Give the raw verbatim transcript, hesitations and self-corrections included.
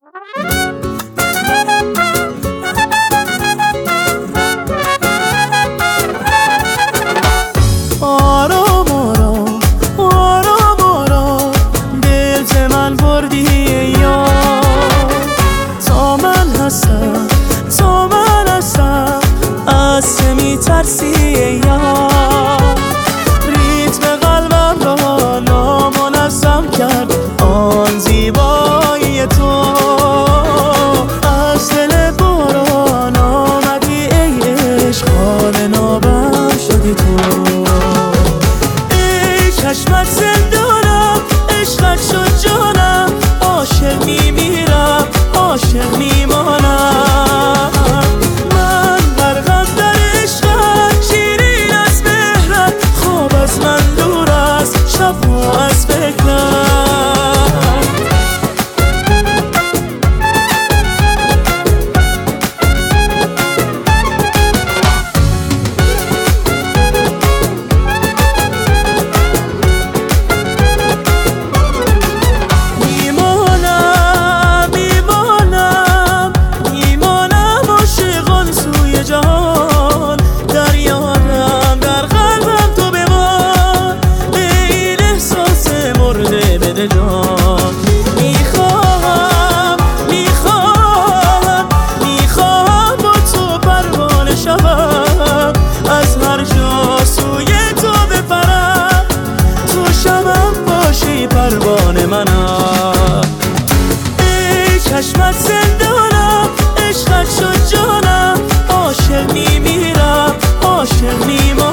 آرام آرام آرام آرام دل ز من بردی یا تا من هستم تا من هستم از چه میترسی یا ریتم قلبم را نامنظم کرد آن زیبایی تو از دل باران آمدی ای عشق حال نابم شدی تو ای چشمت زندانم عشقت شد جانم عاشق میمیرم عاشق میمانم من غرقم در عشقت شیرین از مهرت خواب از من دور است شبها از فکرت میخواهم میخواهم میخواهم با تو پروانه شوم از هر جا سوی تو بپرم تو شبم باشی پروانه منم ای چشمت زندانم عشقت شد جانم عاشق میمیرم عاشق میمانم